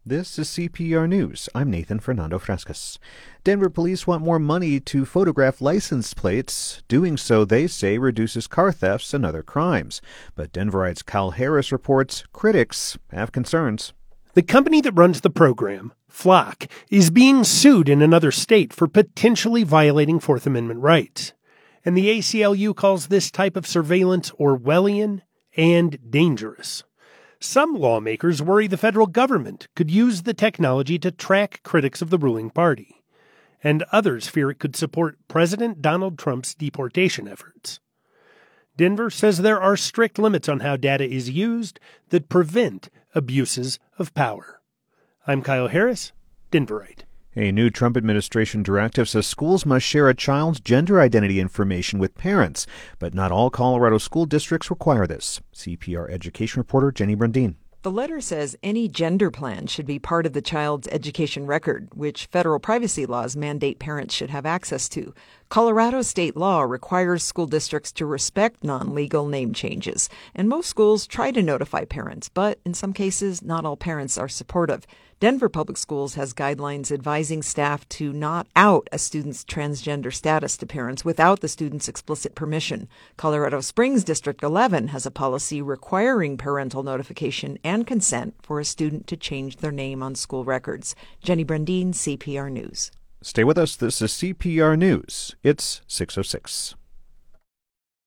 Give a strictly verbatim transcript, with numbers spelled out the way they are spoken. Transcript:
This is C P R News. I'm Nathan Fernando Frescas. Denver police want more money to photograph license plates. Doing so, they say, reduces car thefts and other crimes. But Denverites Kyle Harris reports critics have concerns. The company that runs the program, Flock, is being sued in another state for potentially violating Fourth Amendment rights. And the A C L U calls this type of surveillance Orwellian and dangerous. Some lawmakers worry the federal government could use the technology to track critics of the ruling party, and others fear it could support President Donald Trump's deportation efforts. Denver says there are strict limits on how data is used that prevent abuses of power. I'm Kyle Harris, Denverite. A new Trump administration directive says schools must share a child's gender identity information with parents, but not all Colorado school districts require this. C P R education reporter Jenny Brundin. The letter says any gender plan should be part of the child's education record, which federal privacy laws mandate parents should have access to. Colorado state law requires school districts to respect non-legal name changes, and most schools try to notify parents, but in some cases, not all parents are supportive. Denver Public Schools has guidelines advising staff to not out a student's transgender status to parents without the student's explicit permission. Colorado Springs District eleven has a policy requiring parental notification and consent for a student to change their name on school records. Jenny Brundin, C P R News. Stay with us. This is C P R News. It's six oh six.